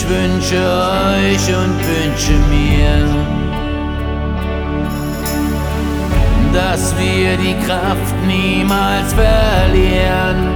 wünsche euch und wünsche mir, dass wir die Kraft niemals verlieren.